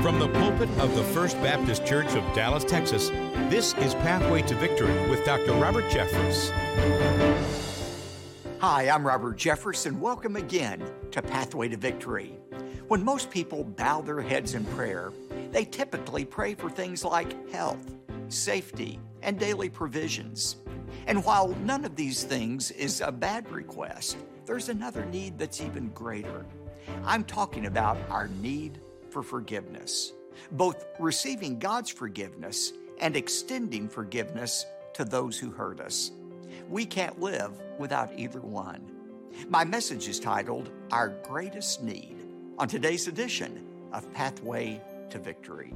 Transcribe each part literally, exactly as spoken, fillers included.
From the pulpit of the First Baptist Church of Dallas, Texas, this is Pathway to Victory with Doctor Robert Jeffress. Hi, I'm Robert Jeffress, and welcome again to Pathway to Victory. When most people bow their heads in prayer, they typically pray for things like health, safety, and daily provisions. And while none of these things is a bad request, there's another need that's even greater. I'm talking about our need for forgiveness, both receiving God's forgiveness and extending forgiveness to those who hurt us. We can't live without either one. My message is titled, Our Greatest Need, on today's edition of Pathway to Victory.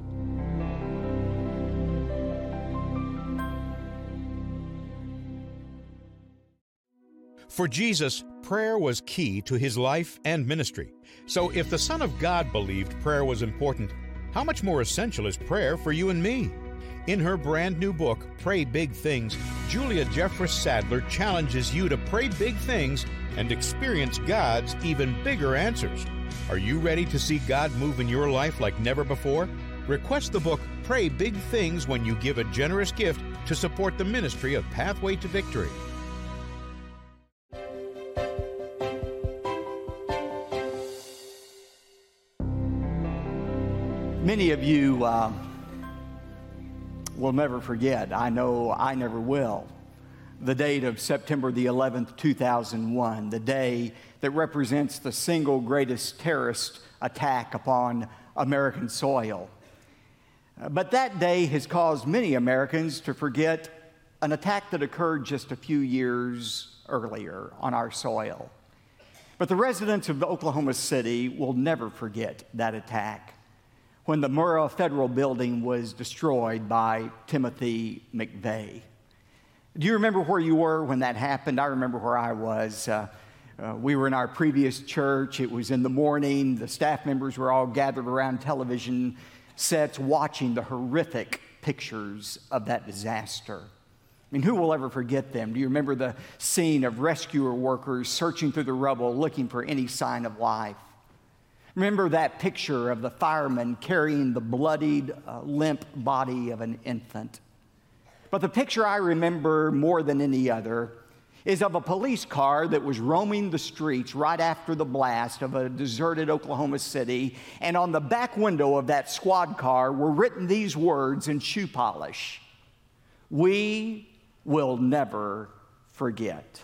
For Jesus, prayer was key to his life and ministry. So if the Son of God believed prayer was important, how much more essential is prayer for you and me? In her brand new book, Pray Big Things, Julia Jeffress Sadler challenges you to pray big things and experience God's even bigger answers. Are you ready to see God move in your life like never before? Request the book, Pray Big Things, when you give a generous gift to support the ministry of Pathway to Victory. Many of you uh, will never forget, I know I never will, the date of September the eleventh, two thousand one, the day that represents the single greatest terrorist attack upon American soil. Uh, but that day has caused many Americans to forget an attack that occurred just a few years earlier on our soil. But the residents of Oklahoma City will never forget that attack, when the Murrah Federal Building was destroyed by Timothy McVeigh. Do you remember where you were when that happened? I remember where I was. Uh, uh, we were in our previous church. It was in the morning. The staff members were all gathered around television sets watching the horrific pictures of that disaster. I mean, who will ever forget them? Do you remember the scene of rescue workers searching through the rubble looking for any sign of life? Remember that picture of the fireman carrying the bloodied, uh, limp body of an infant. But the picture I remember more than any other is of a police car that was roaming the streets right after the blast of a deserted Oklahoma City, and on the back window of that squad car were written these words in shoe polish: "We will never forget."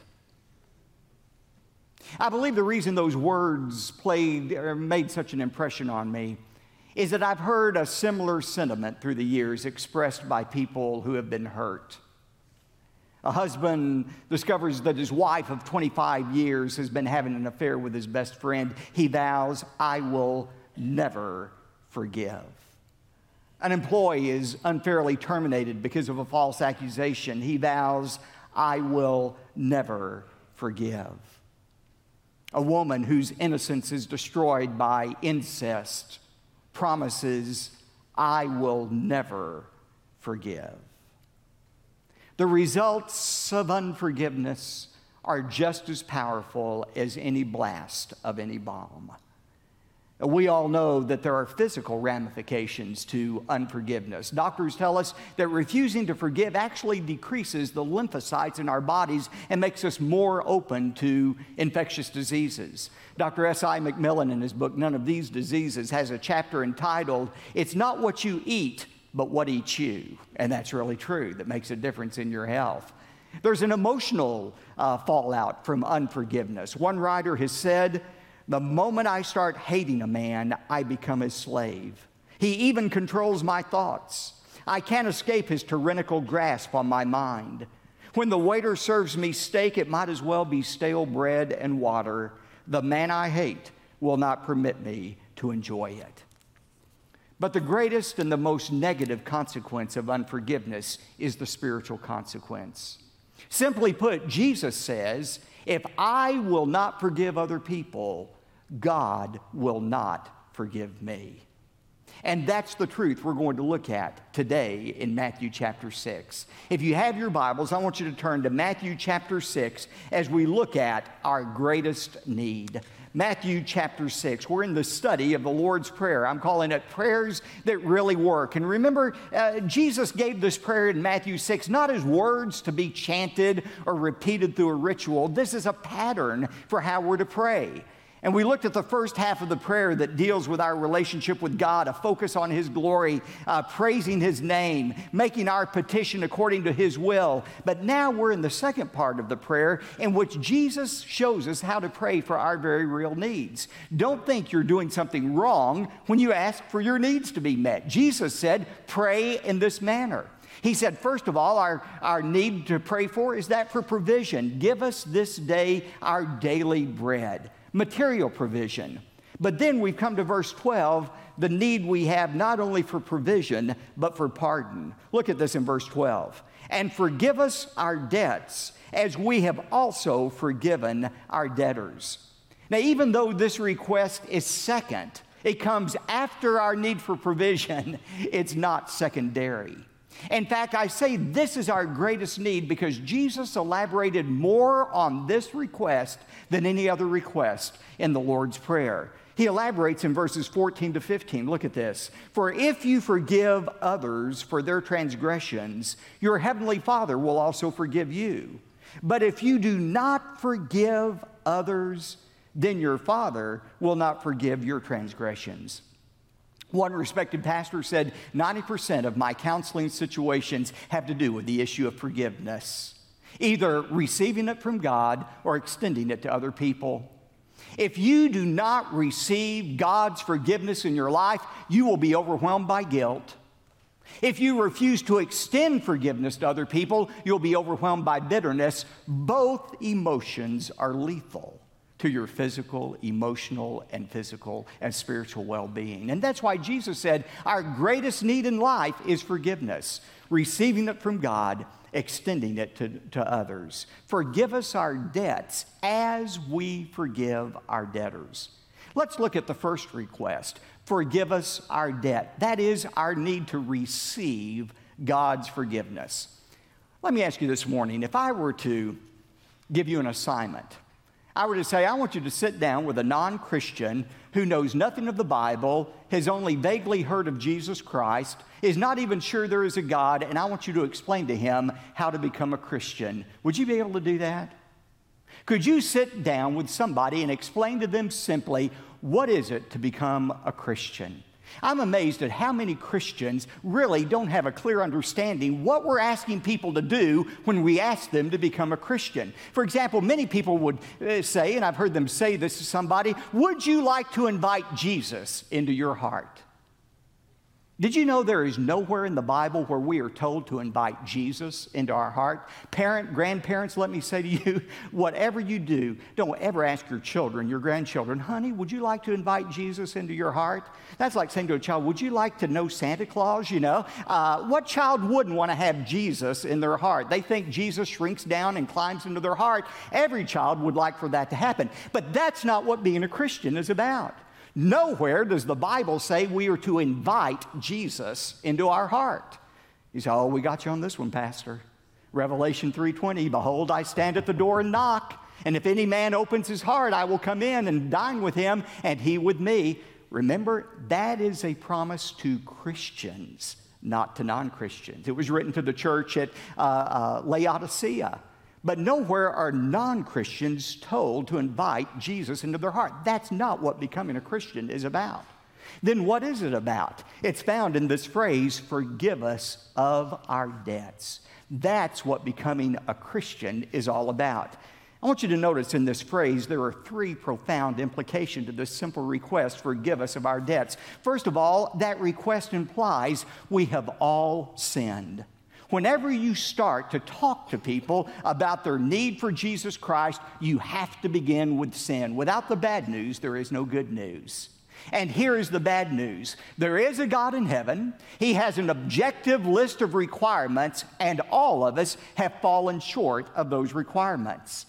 I believe the reason those words played or made such an impression on me is that I've heard a similar sentiment through the years expressed by people who have been hurt. A husband discovers that his wife of twenty-five years has been having an affair with his best friend. He vows, "I will never forgive." An employee is unfairly terminated because of a false accusation. He vows, "I will never forgive." A woman whose innocence is destroyed by incest promises, "I will never forgive." The results of unforgiveness are just as powerful as any blast of any bomb. We all know that there are physical ramifications to unforgiveness. Doctors tell us that refusing to forgive actually decreases the lymphocytes in our bodies and makes us more open to infectious diseases. Doctor S I McMillan, in his book, None of These Diseases, has a chapter entitled, "It's Not What You Eat, But What Eats You." And that's really true. That makes a difference in your health. There's an emotional uh, fallout from unforgiveness. One writer has said, "The moment I start hating a man, I become his slave. He even controls my thoughts. I can't escape his tyrannical grasp on my mind. When the waiter serves me steak, it might as well be stale bread and water. The man I hate will not permit me to enjoy it." But the greatest and the most negative consequence of unforgiveness is the spiritual consequence. Simply put, Jesus says, if I will not forgive other people, God will not forgive me. And that's the truth we're going to look at today in Matthew chapter six. If you have your Bibles, I want you to turn to Matthew chapter six as we look at our greatest need. Matthew chapter six. We're in the study of the Lord's Prayer. I'm calling it prayers that really work. And remember, uh, Jesus gave this prayer in Matthew six not as words to be chanted or repeated through a ritual. This is a pattern for how we're to pray. And we looked at the first half of the prayer that deals with our relationship with God, a focus on His glory, uh, praising His name, making our petition according to His will. But now we're in the second part of the prayer in which Jesus shows us how to pray for our very real needs. Don't think you're doing something wrong when you ask for your needs to be met. Jesus said, pray in this manner. He said, first of all, our, our need to pray for is that for provision. Give us this day our daily bread. Material provision. But then we've come to verse twelve, the need we have not only for provision, but for pardon. Look at this in verse twelve. And forgive us our debts, as we have also forgiven our debtors. Now, even though this request is second, it comes after our need for provision, it's not secondary. In fact, I say this is our greatest need because Jesus elaborated more on this request than any other request in the Lord's Prayer. He elaborates in verses fourteen to fifteen. Look at this. For if you forgive others for their transgressions, your heavenly Father will also forgive you. But if you do not forgive others, then your Father will not forgive your transgressions. One respected pastor said, ninety percent of my counseling situations have to do with the issue of forgiveness, either receiving it from God or extending it to other people. If you do not receive God's forgiveness in your life, you will be overwhelmed by guilt. If you refuse to extend forgiveness to other people, you'll be overwhelmed by bitterness. Both emotions are lethal to your physical, emotional, and physical and spiritual well-being. And that's why Jesus said our greatest need in life is forgiveness, receiving it from God, extending it to, to others. Forgive us our debts as we forgive our debtors. Let's look at the first request. Forgive us our debt. That is our need to receive God's forgiveness. Let me ask you this morning, if I were to give you an assignment, I were to say, I want you to sit down with a non-Christian who knows nothing of the Bible, has only vaguely heard of Jesus Christ, is not even sure there is a God, and I want you to explain to him how to become a Christian. Would you be able to do that? Could you sit down with somebody and explain to them simply, what is it to become a Christian? I'm amazed at how many Christians really don't have a clear understanding what we're asking people to do when we ask them to become a Christian. For example, many people would uh, say, and I've heard them say this to somebody, would you like to invite Jesus into your heart? Did you know there is nowhere in the Bible where we are told to invite Jesus into our heart? Parent, grandparents, let me say to you, whatever you do, don't ever ask your children, your grandchildren, honey, would you like to invite Jesus into your heart? That's like saying to a child, would you like to know Santa Claus, you know? Uh, what child wouldn't want to have Jesus in their heart? They think Jesus shrinks down and climbs into their heart. Every child would like for that to happen. But that's not what being a Christian is about. Nowhere does the Bible say we are to invite Jesus into our heart. You say, oh, we got you on this one, Pastor. Revelation three twenty, behold, I stand at the door and knock, and if any man opens his heart, I will come in and dine with him, and he with me. Remember, that is a promise to Christians, not to non-Christians. It was written to the church at uh, uh, Laodicea. But nowhere are non-Christians told to invite Jesus into their heart. That's not what becoming a Christian is about. Then what is it about? It's found in this phrase, forgive us of our debts. That's what becoming a Christian is all about. I want you to notice in this phrase there are three profound implications to this simple request, forgive us of our debts. First of all, that request implies we have all sinned. Whenever you start to talk to people about their need for Jesus Christ, you have to begin with sin. Without the bad news, there is no good news. And here is the bad news. There is a God in heaven. He has an objective list of requirements, and all of us have fallen short of those requirements.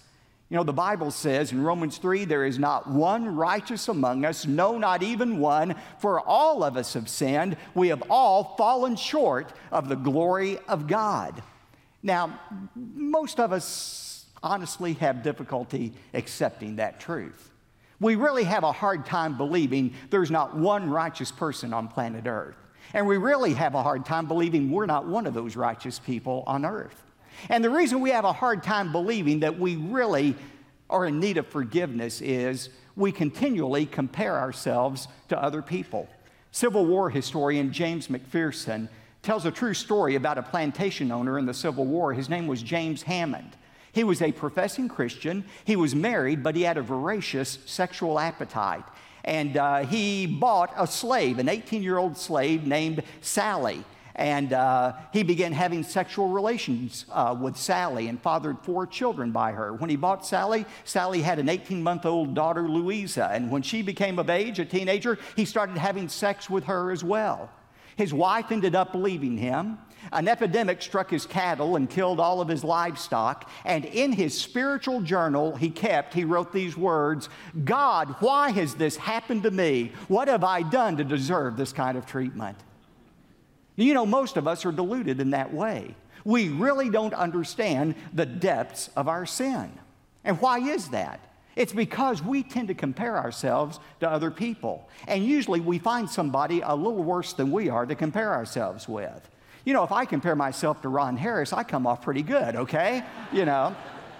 You know, the Bible says in Romans three, there is not one righteous among us, no, not even one, for all of us have sinned. We have all fallen short of the glory of God. Now, most of us honestly have difficulty accepting that truth. We really have a hard time believing there's not one righteous person on planet Earth. And we really have a hard time believing we're not one of those righteous people on earth. And the reason we have a hard time believing that we really are in need of forgiveness is we continually compare ourselves to other people. Civil War historian James McPherson tells a true story about a plantation owner in the Civil War. His name was James Hammond. He was a professing Christian. He was married, but he had a voracious sexual appetite. And uh, he bought a slave, an eighteen-year-old slave named Sally. And uh, he began having sexual relations uh, with Sally and fathered four children by her. When he bought Sally, Sally had an eighteen-month-old daughter, Louisa. And when she became of age, a teenager, he started having sex with her as well. His wife ended up leaving him. An epidemic struck his cattle and killed all of his livestock. And in his spiritual journal he kept, he wrote these words, "God, why has this happened to me? What have I done to deserve this kind of treatment?" You know, most of us are deluded in that way. We really don't understand the depths of our sin. And why is that? It's because we tend to compare ourselves to other people. And usually we find somebody a little worse than we are to compare ourselves with. You know, if I compare myself to Ron Harris, I come off pretty good, okay? You know.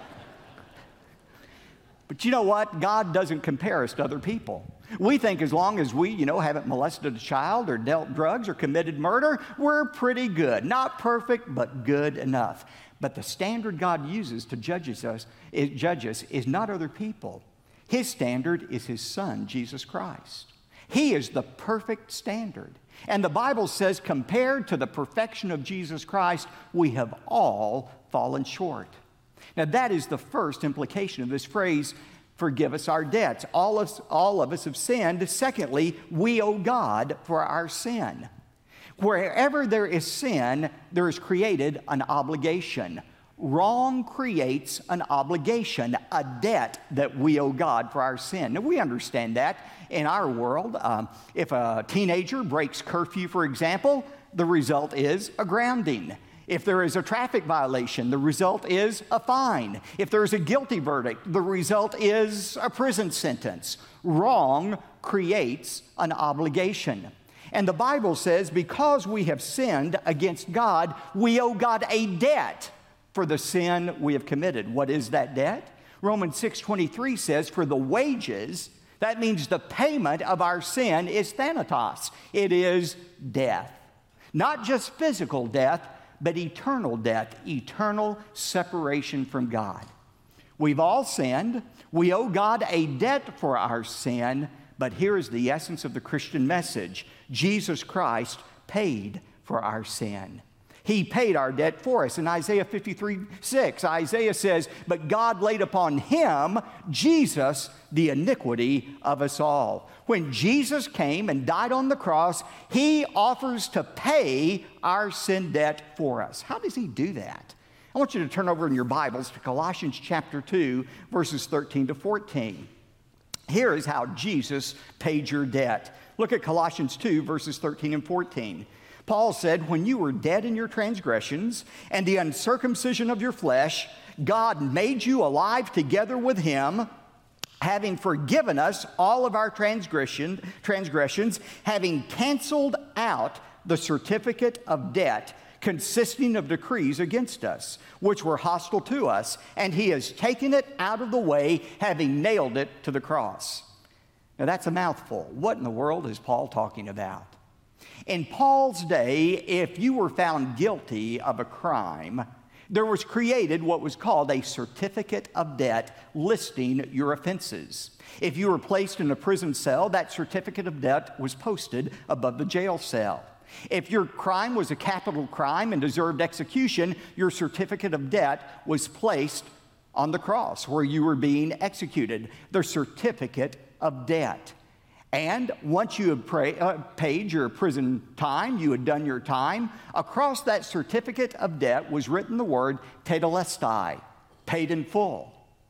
But you know what? God doesn't compare us to other people. We think as long as we, you know, haven't molested a child or dealt drugs or committed murder, we're pretty good. Not perfect, but good enough. But the standard God uses to judge us, judge us is not other people. His standard is His Son, Jesus Christ. He is the perfect standard. And the Bible says, compared to the perfection of Jesus Christ, we have all fallen short. Now, that is the first implication of this phrase, forgive us our debts. All of, all of us have sinned. Secondly, we owe God for our sin. Wherever there is sin, there is created an obligation. Wrong creates an obligation, a debt that we owe God for our sin. Now, we understand that in our world. Um, if a teenager breaks curfew, for example, the result is a grounding. If there is a traffic violation, the result is a fine. If there is a guilty verdict, the result is a prison sentence. Wrong creates an obligation. And the Bible says because we have sinned against God, we owe God a debt for the sin we have committed. What is that debt? Romans six twenty-three says, for the wages, that means the payment of our sin, is thanatos. It is death. Not just physical death, but eternal death, eternal separation from God. We've all sinned. We owe God a debt for our sin, but here is the essence of the Christian message. Jesus Christ paid for our sin. He paid our debt for us. In Isaiah fifty-three six, Isaiah says, but God laid upon Him, Jesus, the iniquity of us all. When Jesus came and died on the cross, He offers to pay our sin debt for us. How does He do that? I want you to turn over in your Bibles to Colossians chapter two, verses thirteen to fourteen. Here is how Jesus paid your debt. Look at Colossians two, verses thirteen and fourteen. Paul said, when you were dead in your transgressions and the uncircumcision of your flesh, God made you alive together with Him, having forgiven us all of our transgression, transgressions, having canceled out the certificate of debt consisting of decrees against us, which were hostile to us, and He has taken it out of the way, having nailed it to the cross. Now that's a mouthful. What in the world is Paul talking about? In Paul's day, if you were found guilty of a crime, there was created what was called a certificate of debt listing your offenses. If you were placed in a prison cell, that certificate of debt was posted above the jail cell. If your crime was a capital crime and deserved execution, your certificate of debt was placed on the cross where you were being executed, the certificate of debt. And once you had pray, uh, paid your prison time, you had done your time, across that certificate of debt was written the word tetelestai, paid in full.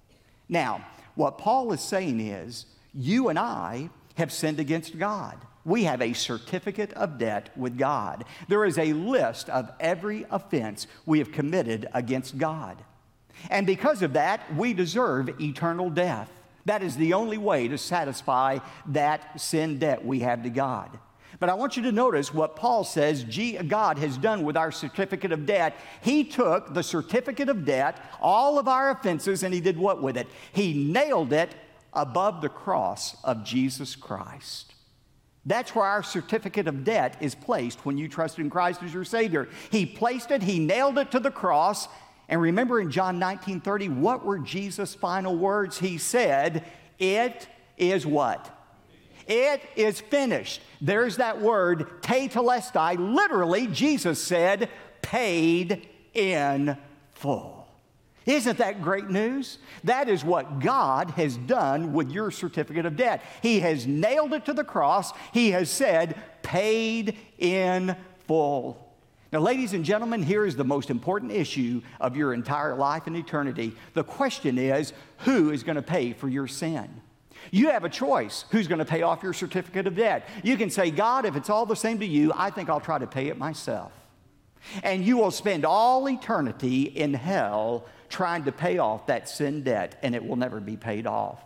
Now, what Paul is saying is, you and I have sinned against God. We have a certificate of debt with God. There is a list of every offense we have committed against God. And because of that, we deserve eternal death. That is the only way to satisfy that sin debt we have to God. But I want you to notice what Paul says God has done with our certificate of debt. He took the certificate of debt, all of our offenses, and he did what with it? He nailed it above the cross of Jesus Christ. That's where our certificate of debt is placed when you trust in Christ as your Savior. He placed it, he nailed it to the cross. And remember in John nineteen thirty, what were Jesus' final words? He said, it is what? It is finished. There's that word, tetelestai. Literally, Jesus said, paid in full. Isn't that great news? That is what God has done with your certificate of debt. He has nailed it to the cross. He has said, paid in full. Now, ladies and gentlemen, here is the most important issue of your entire life and eternity. The question is, who is going to pay for your sin? You have a choice. Who's going to pay off your certificate of debt? You can say, God, if it's all the same to you, I think I'll try to pay it myself. And you will spend all eternity in hell trying to pay off that sin debt, and it will never be paid off.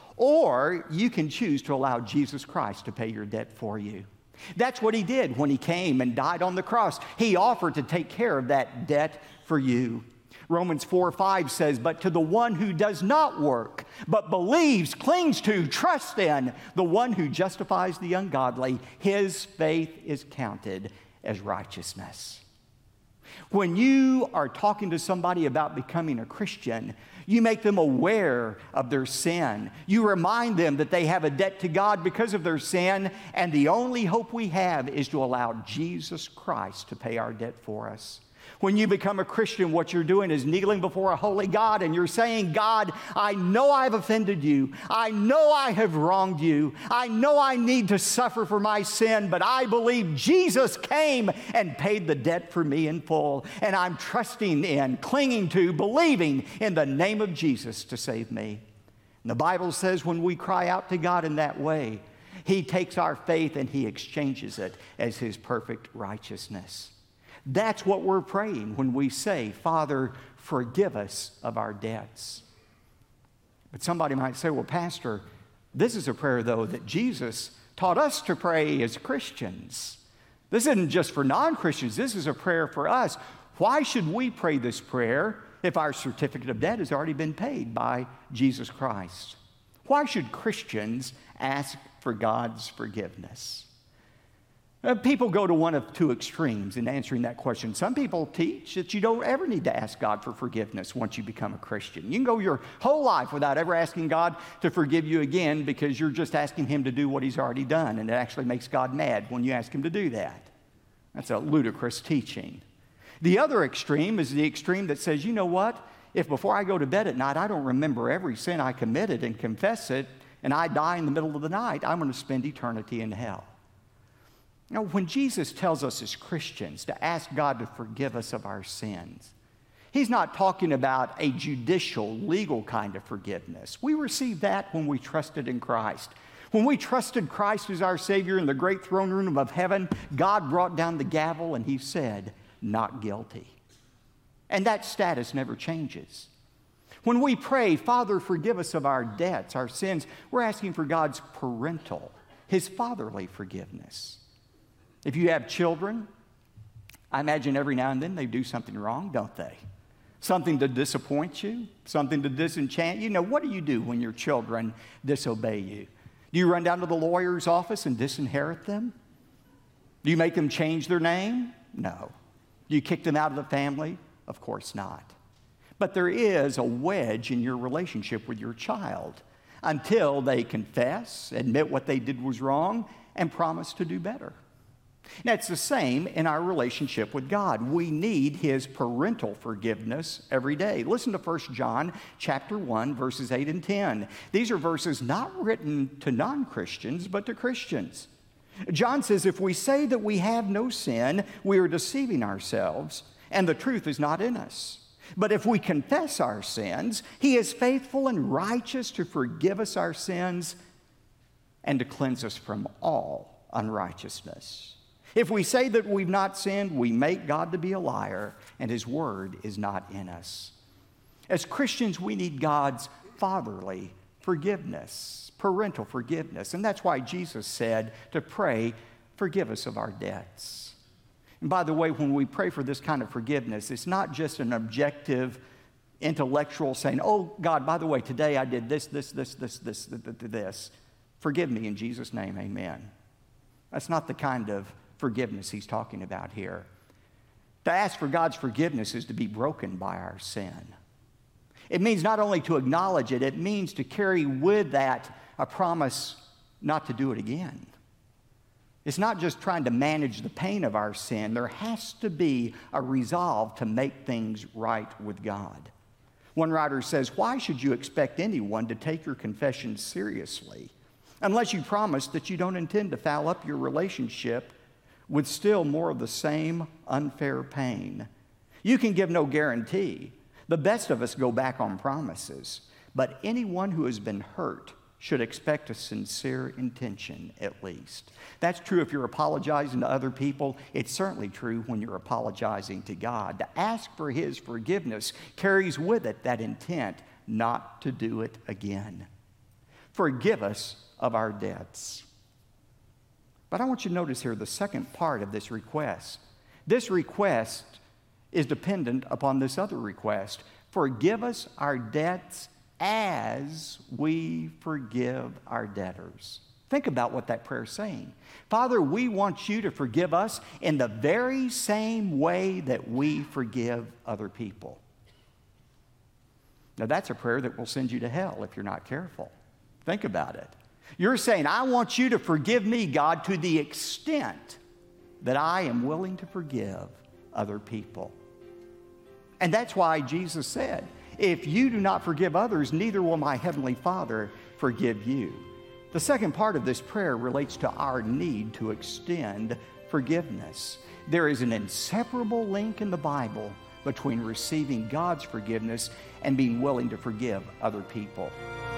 Or you can choose to allow Jesus Christ to pay your debt for you. That's what he did when he came and died on the cross. He offered to take care of that debt for you. Romans four five says, but to the one who does not work, but believes, clings to, trusts in, the one who justifies the ungodly, his faith is counted as righteousness. When you are talking to somebody about becoming a Christian, you make them aware of their sin. You remind them that they have a debt to God because of their sin, and the only hope we have is to allow Jesus Christ to pay our debt for us. When you become a Christian, what you're doing is kneeling before a holy God, and you're saying, God, I know I've offended you. I know I have wronged you. I know I need to suffer for my sin, but I believe Jesus came and paid the debt for me in full. And I'm trusting in, clinging to, believing in the name of Jesus to save me. And the Bible says when we cry out to God in that way, he takes our faith and he exchanges it as his perfect righteousness. That's what we're praying when we say, Father, forgive us of our debts. But somebody might say, well, Pastor, this is a prayer, though, that Jesus taught us to pray as Christians. This isn't just for non-Christians. This is a prayer for us. Why should we pray this prayer if our certificate of debt has already been paid by Jesus Christ? Why should Christians ask for God's forgiveness? Uh, people go to one of two extremes in answering that question. Some people teach that you don't ever need to ask God for forgiveness once you become a Christian. You can go your whole life without ever asking God to forgive you again because you're just asking him to do what he's already done, and it actually makes God mad when you ask him to do that. That's a ludicrous teaching. The other extreme is the extreme that says, you know what? If before I go to bed at night I don't remember every sin I committed and confess it, and I die in the middle of the night, I'm going to spend eternity in hell. Now, when Jesus tells us as Christians to ask God to forgive us of our sins, he's not talking about a judicial, legal kind of forgiveness. We receive that when we trusted in Christ. When we trusted Christ as our Savior in the great throne room of heaven, God brought down the gavel and he said, not guilty. And that status never changes. When we pray, Father, forgive us of our debts, our sins, we're asking for God's parental, his fatherly forgiveness. If you have children, I imagine every now and then they do something wrong, don't they? Something to disappoint you, something to disenchant you. Know, what do you do when your children disobey you? Do you run down to the lawyer's office and disinherit them? Do you make them change their name? No. Do you kick them out of the family? Of course not. But there is a wedge in your relationship with your child until they confess, admit what they did was wrong, and promise to do better. Now, it's the same in our relationship with God. We need his parental forgiveness every day. Listen to First John chapter one, verses eight and ten. These are verses not written to non-Christians, but to Christians. John says, if we say that we have no sin, we are deceiving ourselves, and the truth is not in us. But if we confess our sins, He is faithful and righteous to forgive us our sins and to cleanse us from all unrighteousness. If we say that we've not sinned, we make God to be a liar, and His word is not in us. As Christians, we need God's fatherly forgiveness, parental forgiveness. And that's why Jesus said to pray, forgive us of our debts. And by the way, when we pray for this kind of forgiveness, it's not just an objective, intellectual saying, oh, God, by the way, today I did this, this, this, this, this, this, this. Forgive me in Jesus' name, amen. That's not the kind of forgiveness He's talking about here. To ask for God's forgiveness is to be broken by our sin. It means not only to acknowledge it, it means to carry with that a promise not to do it again. It's not just trying to manage the pain of our sin. There has to be a resolve to make things right with God. One writer says, why should you expect anyone to take your confession seriously unless you promise that you don't intend to foul up your relationship with still more of the same unfair pain? You can give no guarantee. The best of us go back on promises, but anyone who has been hurt should expect a sincere intention at least. That's true if you're apologizing to other people. It's certainly true when you're apologizing to God. To ask for His forgiveness carries with it that intent not to do it again. Forgive us of our debts. But I want you to notice here the second part of this request. This request is dependent upon this other request. Forgive us our debts as we forgive our debtors. Think about what that prayer is saying. Father, we want you to forgive us in the very same way that we forgive other people. Now, that's a prayer that will send you to hell if you're not careful. Think about it. You're saying, I want you to forgive me, God, to the extent that I am willing to forgive other people. And that's why Jesus said, if you do not forgive others, neither will my heavenly Father forgive you. The second part of this prayer relates to our need to extend forgiveness. There is an inseparable link in the Bible between receiving God's forgiveness and being willing to forgive other people.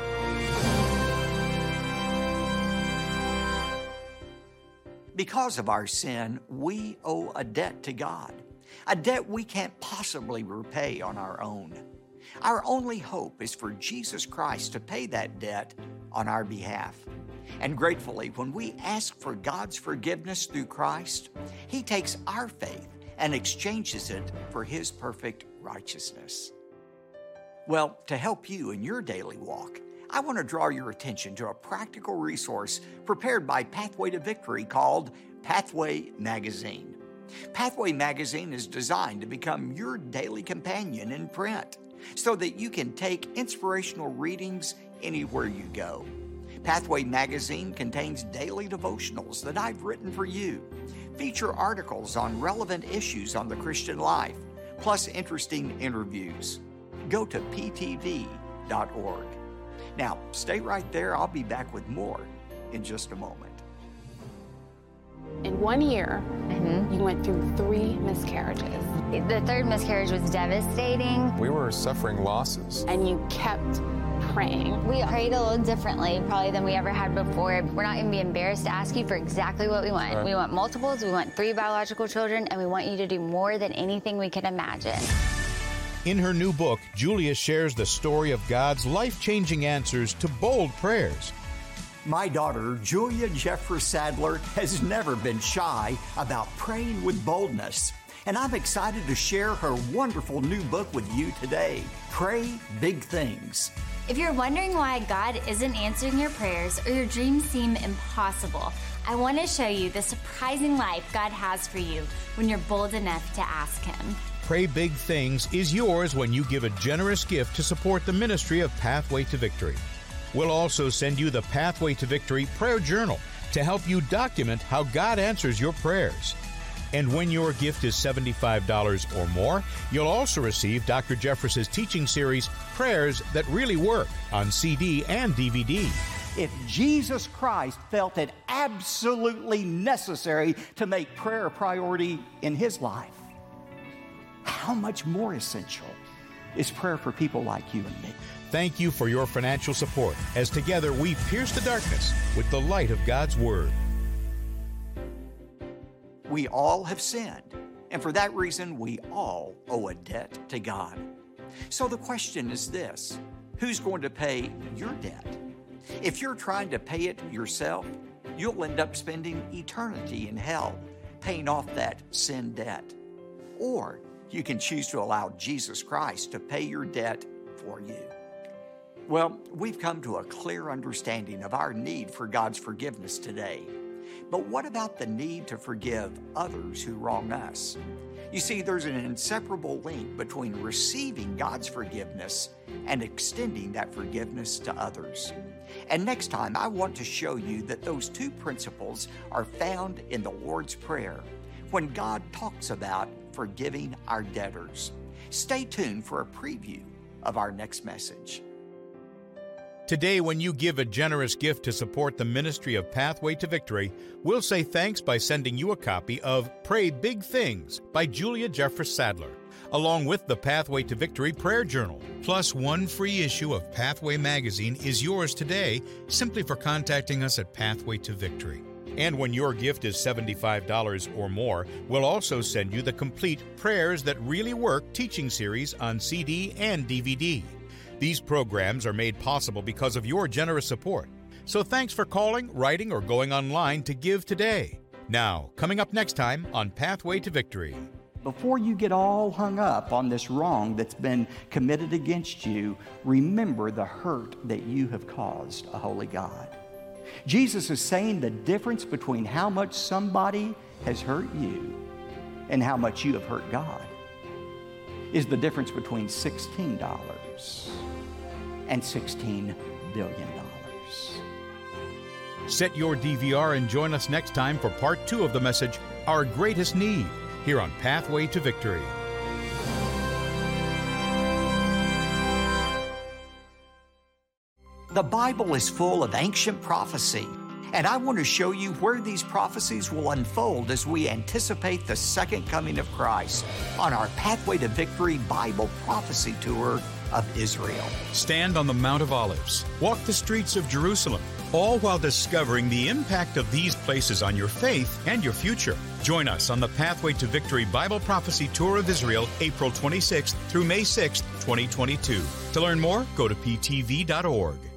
Because of our sin, we owe a debt to God, a debt we can't possibly repay on our own. Our only hope is for Jesus Christ to pay that debt on our behalf. And gratefully, when we ask for God's forgiveness through Christ, He takes our faith and exchanges it for His perfect righteousness. Well, to help you in your daily walk, I want to draw your attention to a practical resource prepared by Pathway to Victory called Pathway Magazine. Pathway Magazine is designed to become your daily companion in print, so that you can take inspirational readings anywhere you go. Pathway Magazine contains daily devotionals that I've written for you, feature articles on relevant issues on the Christian life, plus interesting interviews. Go to p t v dot org. Now, stay right there. I'll be back with more in just a moment. In one year, mm-hmm. you went through three miscarriages. The third miscarriage was devastating. We were suffering losses. And you kept praying. We prayed a little differently probably than we ever had before. We're not going to be embarrassed to ask you for exactly what we want. Right. We want multiples, we want three biological children, and we want you to do more than anything we can imagine. In her new book, Julia shares the story of God's life-changing answers to bold prayers. My daughter, Julia Jeffress Sadler, has never been shy about praying with boldness. And I'm excited to share her wonderful new book with you today, Pray Big Things. If you're wondering why God isn't answering your prayers or your dreams seem impossible, I want to show you the surprising life God has for you when you're bold enough to ask Him. Pray Big Things is yours when you give a generous gift to support the ministry of Pathway to Victory. We'll also send you the Pathway to Victory Prayer Journal to help you document how God answers your prayers. And when your gift is seventy-five dollars or more, you'll also receive Doctor Jeffress's teaching series, Prayers That Really Work, on C D and D V D. If Jesus Christ felt it absolutely necessary to make prayer a priority in His life, how much more essential is prayer for people like you and me. Thank you for your financial support as together we pierce the darkness with the light of God's Word. We all have sinned, and for that reason, we all owe a debt to God. So the question is this: who's going to pay your debt? If you're trying to pay it yourself, you'll end up spending eternity in hell, paying off that sin debt. Or you can choose to allow Jesus Christ to pay your debt for you. Well, we've come to a clear understanding of our need for God's forgiveness today. But what about the need to forgive others who wrong us? You see, there's an inseparable link between receiving God's forgiveness and extending that forgiveness to others. And next time, I want to show you that those two principles are found in the Lord's Prayer when God talks about forgiving our debtors. Stay tuned for a preview of our next message. Today, when you give a generous gift to support the ministry of Pathway to Victory, we'll say thanks by sending you a copy of Pray Big Things by Julia Jeffress Sadler, along with the Pathway to Victory Prayer Journal. Plus, one free issue of Pathway Magazine is yours today simply for contacting us at Pathway to Victory. And when your gift is seventy-five dollars or more, we'll also send you the complete Prayers That Really Work teaching series on C D and D V D. These programs are made possible because of your generous support. So thanks for calling, writing, or going online to give today. Now, coming up next time on Pathway to Victory. Before you get all hung up on this wrong that's been committed against you, remember the hurt that you have caused a holy God. Jesus is saying the difference between how much somebody has hurt you and how much you have hurt God is the difference between sixteen dollars and sixteen billion dollars. Set your D V R and join us next time for part two of the message, Our Greatest Need, here on Pathway to Victory. The Bible is full of ancient prophecy, and I want to show you where these prophecies will unfold as we anticipate the second coming of Christ on our Pathway to Victory Bible Prophecy Tour of Israel. Stand on the Mount of Olives, walk the streets of Jerusalem, all while discovering the impact of these places on your faith and your future. Join us on the Pathway to Victory Bible Prophecy Tour of Israel, April twenty-sixth through May sixth, twenty twenty-two. To learn more, go to p t v dot org.